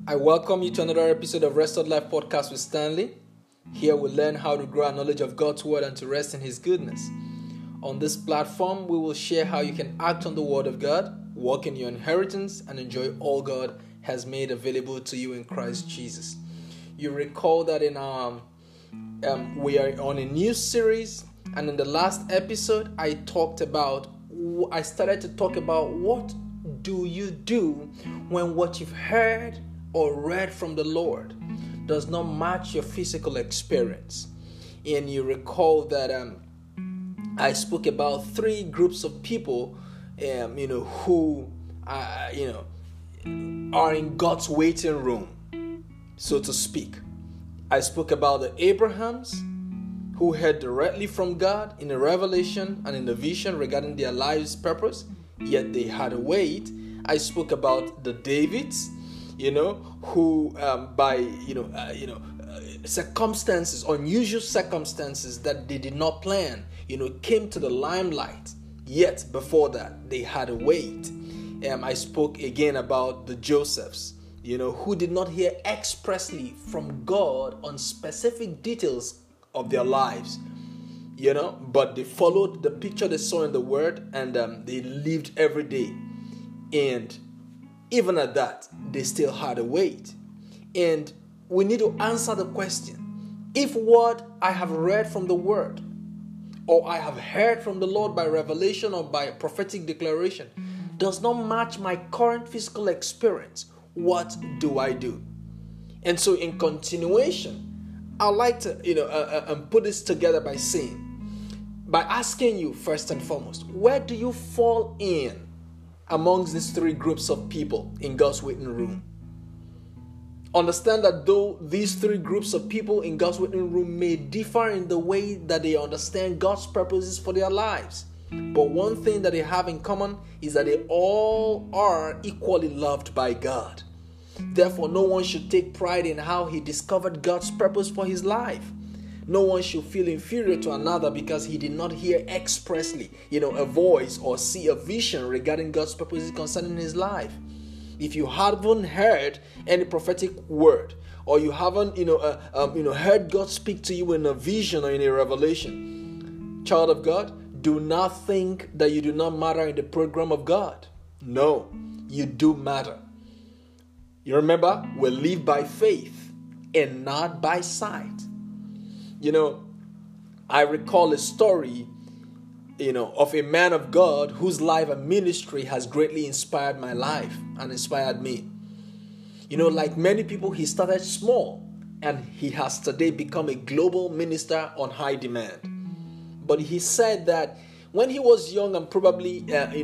I welcome you to another episode of Restored Life Podcast with Stanley. Here we'll learn how to grow our knowledge of God's Word and to rest in His goodness. On this platform, we will share how you can act on the Word of God, walk in your inheritance, and enjoy all God has made available to you in Christ Jesus. You recall that we are on a new series, and in the last episode, I started to talk about what do you do when what you've heard or read from the Lord does not match your physical experience. And you recall that I spoke about three groups of people who are in God's waiting room, so to speak. I spoke about the Abrahams who heard directly from God in a revelation and in a vision regarding their life's purpose, yet they had to wait. I spoke about the Davids, who by circumstances, unusual circumstances that they did not plan, came to the limelight. Yet before that, they had to wait. I spoke again about the Josephs, who did not hear expressly from God on specific details of their lives, but they followed the picture they saw in the Word, and they lived every day. And even at that, they still had to wait. And we need to answer the question, if what I have read from the Word, or I have heard from the Lord by revelation or by prophetic declaration, does not match my current physical experience, what do I do? And so in continuation, I'd like to put this together by asking you first and foremost, where do you fall in amongst these three groups of people in God's waiting room? Understand that though these three groups of people in God's waiting room may differ in the way that they understand God's purposes for their lives, but one thing that they have in common is that they all are equally loved by God. Therefore, no one should take pride in how he discovered God's purpose for his life. No one should feel inferior to another because he did not hear expressly, a voice or see a vision regarding God's purposes concerning his life. If you haven't heard any prophetic word, or you haven't, heard God speak to you in a vision or in a revelation, child of God, do not think that you do not matter in the program of God. No, you do matter. You remember, we live by faith and not by sight. I recall a story, of a man of God whose life and ministry has greatly inspired my life and inspired me. Like many people, he started small and he has today become a global minister on high demand. But he said that when he was young and probably,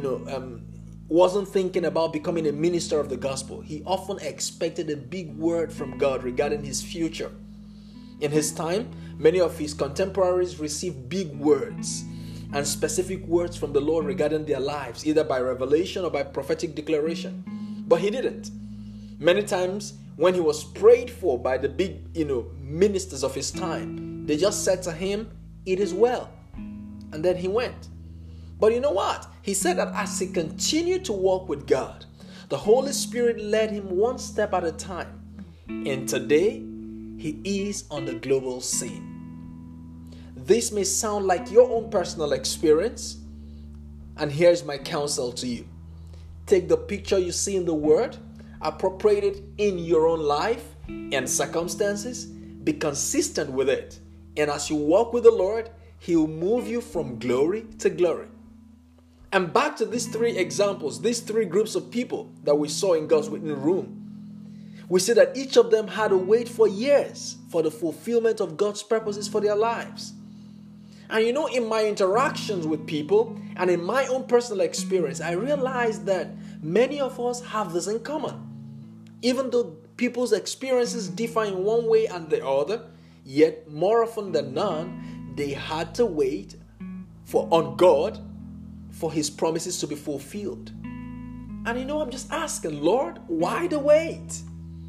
wasn't thinking about becoming a minister of the gospel, he often expected a big word from God regarding his future. In his time, many of his contemporaries received big words and specific words from the Lord regarding their lives, either by revelation or by prophetic declaration. But he didn't. Many times, when he was prayed for by the big, ministers of his time, they just said to him, "It is well." And then he went. But you know what? He said that as he continued to walk with God, the Holy Spirit led him one step at a time. And today, he is on the global scene. This may sound like your own personal experience. And here's my counsel to you. Take the picture you see in the Word, appropriate it in your own life and circumstances, be consistent with it. And as you walk with the Lord, He will move you from glory to glory. And back to these three examples, these three groups of people that we saw in God's waiting room. We see that each of them had to wait for years for the fulfillment of God's purposes for their lives. And in my interactions with people and in my own personal experience, I realized that many of us have this in common. Even though people's experiences differ in one way and the other, yet more often than not, they had to wait on God for His promises to be fulfilled. And I'm just asking, Lord, why the wait?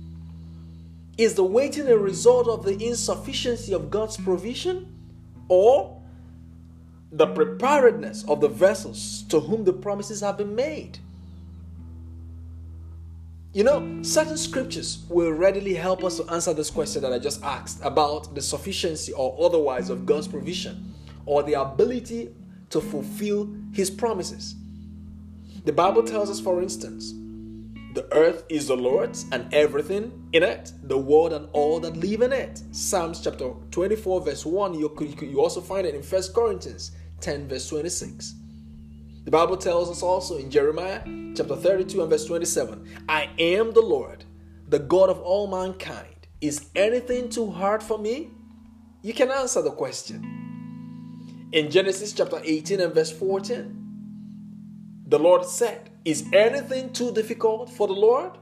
Is the waiting a result of the insufficiency of God's provision, or the preparedness of the vessels to whom the promises have been made? Certain scriptures will readily help us to answer this question that I just asked about the sufficiency or otherwise of God's provision or the ability to fulfill His promises. The Bible tells us, for instance, the earth is the Lord's and everything in it, the world and all that live in it. Psalms chapter 24 verse 1, you also find it in 1 Corinthians 10 verse 26. The Bible tells us also in Jeremiah chapter 32 and verse 27, I am the Lord, the God of all mankind. Is anything too hard for me? You can answer the question. In Genesis chapter 18 and verse 14, the Lord said, is anything too difficult for the Lord?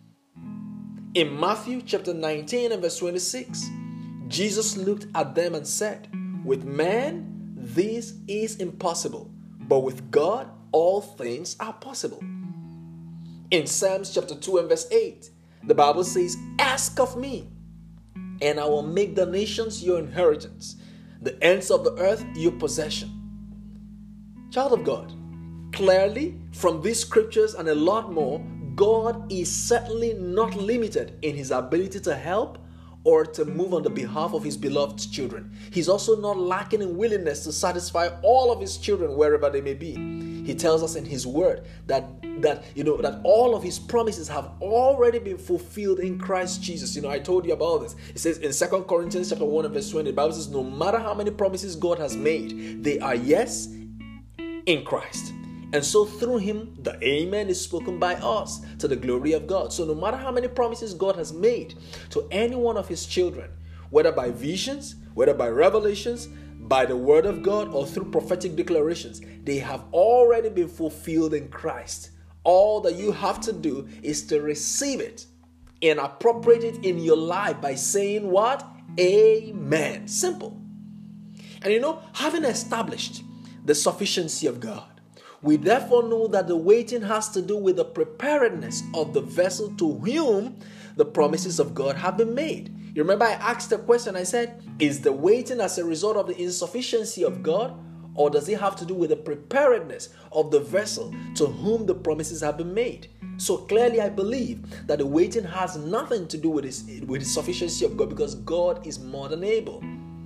In Matthew chapter 19 and verse 26, Jesus looked at them and said, with man this is impossible, but with God all things are possible. In Psalms chapter 2 and verse 8, the Bible says, ask of me, and I will make the nations your inheritance, the ends of the earth your possession. Child of God, clearly from these scriptures and a lot more, God is certainly not limited in His ability to help or to move on the behalf of His beloved children. He's also not lacking in willingness to satisfy all of His children wherever they may be. He tells us in His word that all of His promises have already been fulfilled in Christ Jesus. I told you about this. It says in 2 Corinthians chapter 1 and verse 20, the Bible says, no matter how many promises God has made, they are yes in Christ. And so through Him, the amen is spoken by us to the glory of God. So no matter how many promises God has made to any one of His children, whether by visions, whether by revelations, by the word of God, or through prophetic declarations, they have already been fulfilled in Christ. All that you have to do is to receive it and appropriate it in your life by saying what? Amen. Simple. And having established the sufficiency of God, we therefore know that the waiting has to do with the preparedness of the vessel to whom the promises of God have been made. You remember I asked the question, I said, is the waiting as a result of the insufficiency of God, or does it have to do with the preparedness of the vessel to whom the promises have been made? So clearly I believe that the waiting has nothing to do with the sufficiency of God, because God is more than able.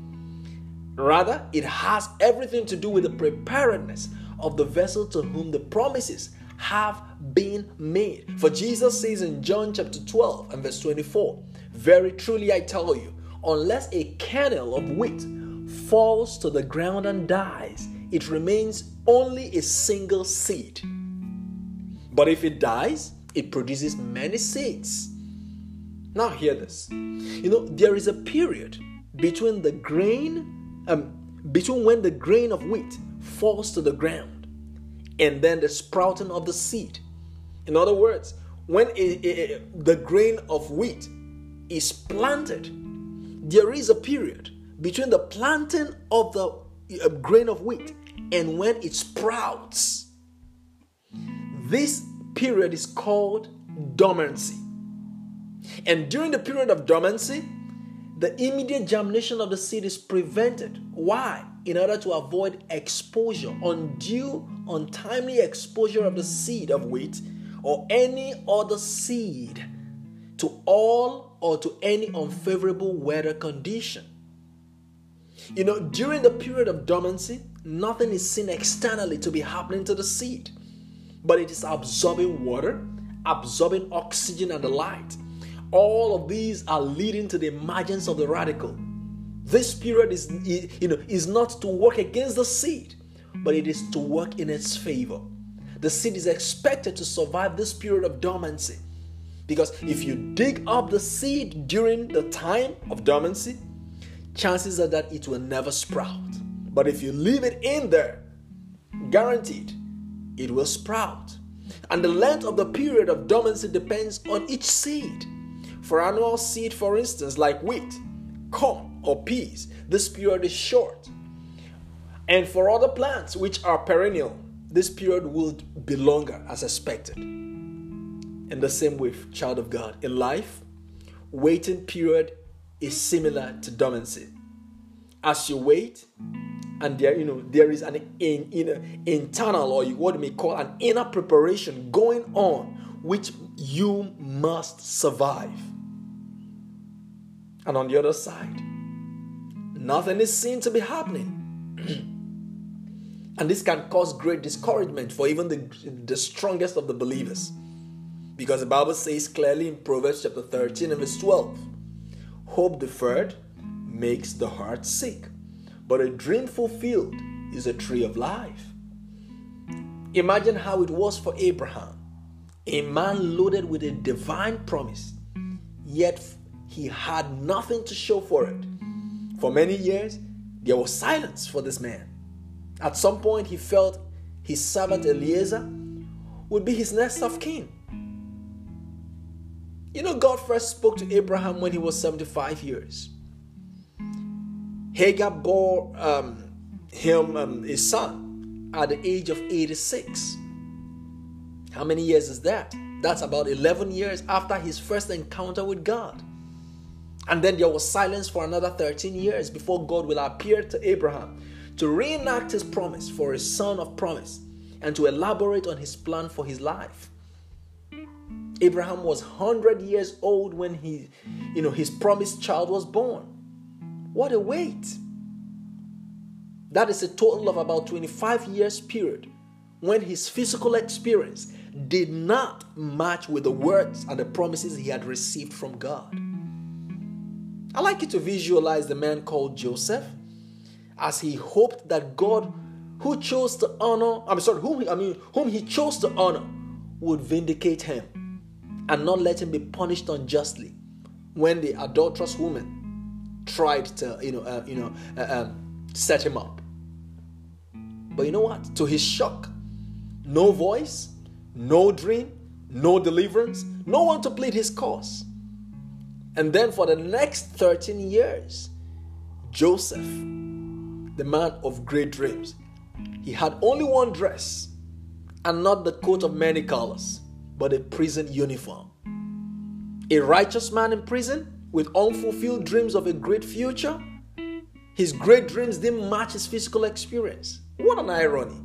Rather, it has everything to do with the preparedness of the vessel to whom the promises have been made. For Jesus says in John chapter 12 and verse 24, very truly I tell you, unless a kernel of wheat falls to the ground and dies, it remains only a single seed. But if it dies, it produces many seeds. Now hear this. There is a period between when the grain of wheat falls to the ground and then the sprouting of the seed. In other words, when the grain of wheat is planted, there is a period between the planting of the grain of wheat and when it sprouts. This period is called dormancy. And during the period of dormancy, the immediate germination of the seed is prevented. Why? In order to avoid exposure, undue, untimely exposure of the seed of wheat or any other seed to all or to any unfavorable weather condition. During the period of dormancy, nothing is seen externally to be happening to the seed, but it is absorbing water, absorbing oxygen and the light. All of these are leading to the emergence of the radicle. This period is not to work against the seed, but it is to work in its favor. The seed is expected to survive this period of dormancy, because if you dig up the seed during the time of dormancy, chances are that it will never sprout. But if you leave it in there, guaranteed, it will sprout. And the length of the period of dormancy depends on each seed. For annual seed, for instance, like wheat, corn, or peas, this period is short. And for other plants which are perennial, this period will be longer as expected. In the same way, child of God, in life, waiting period is similar to dormancy. As you wait, and there is an internal, or what you may call an inner preparation going on which you must survive. And on the other side, nothing is seen to be happening. And this can cause great discouragement for even the strongest of the believers. Because the Bible says clearly in Proverbs chapter 13 and verse 12, hope deferred makes the heart sick, but a dream fulfilled is a tree of life. Imagine how it was for Abraham, a man loaded with a divine promise, yet he had nothing to show for it. For many years, there was silence for this man. At some point, he felt his servant Eliezer would be his next of kin. You know, God first spoke to Abraham when he was 75 years. Hagar bore him a son at the age of 86. How many years is that? That's about 11 years after his first encounter with God. And then there was silence for another 13 years before God will appear to Abraham to reenact his promise for a son of promise and to elaborate on his plan for his life. Abraham was 100 years old when his promised child was born. What a wait. That is a total of about 25 years period when his physical experience did not match with the words and the promises he had received from God. I like you to visualize the man called Joseph as he hoped that God, whom he chose to honor, would vindicate him and not let him be punished unjustly when the adulterous woman tried to, set him up. But you know what? To his shock, no voice, no dream, no deliverance, no one to plead his cause. And then for the next 13 years, Joseph, the man of great dreams, he had only one dress, and not the coat of many colors, but a prison uniform. A righteous man in prison with unfulfilled dreams of a great future. His great dreams didn't match his physical experience. What an irony.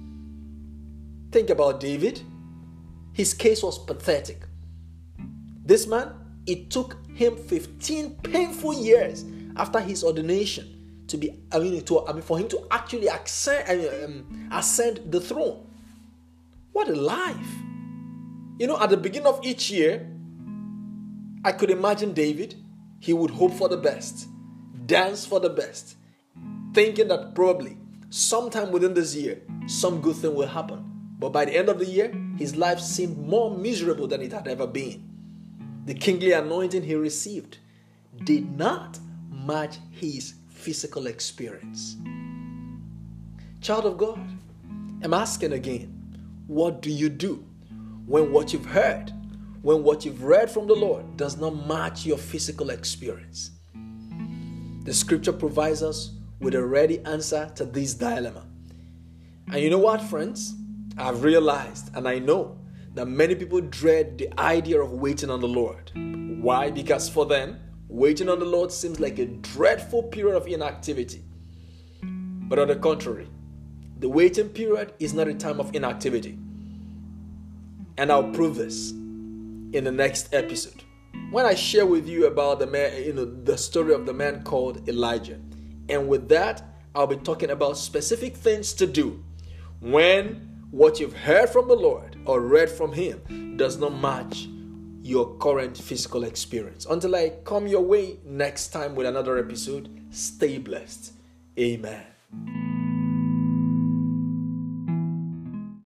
Think about David. His case was pathetic. This man, it took him 15 painful years after his ordination for him to actually ascend the throne. What a life. At the beginning of each year, I could imagine David. He would hope for the best, dance for the best, thinking that probably sometime within this year, some good thing will happen. But by the end of the year, his life seemed more miserable than it had ever been. The kingly anointing he received did not match his physical experience. Child of God, I'm asking again, what do you do when what you've heard, when what you've read from the Lord does not match your physical experience? The scripture provides us with a ready answer to this dilemma. And you know what, friends? I've realized and I know that many people dread the idea of waiting on the Lord. Why? Because for them, waiting on the Lord seems like a dreadful period of inactivity. But on the contrary, the waiting period is not a time of inactivity. And I'll prove this in the next episode, when I share with you about the man, the story of the man called Elijah. And with that, I'll be talking about specific things to do when what you've heard from the Lord or read from Him does not match your current physical experience. Until I come your way next time with another episode, stay blessed. Amen.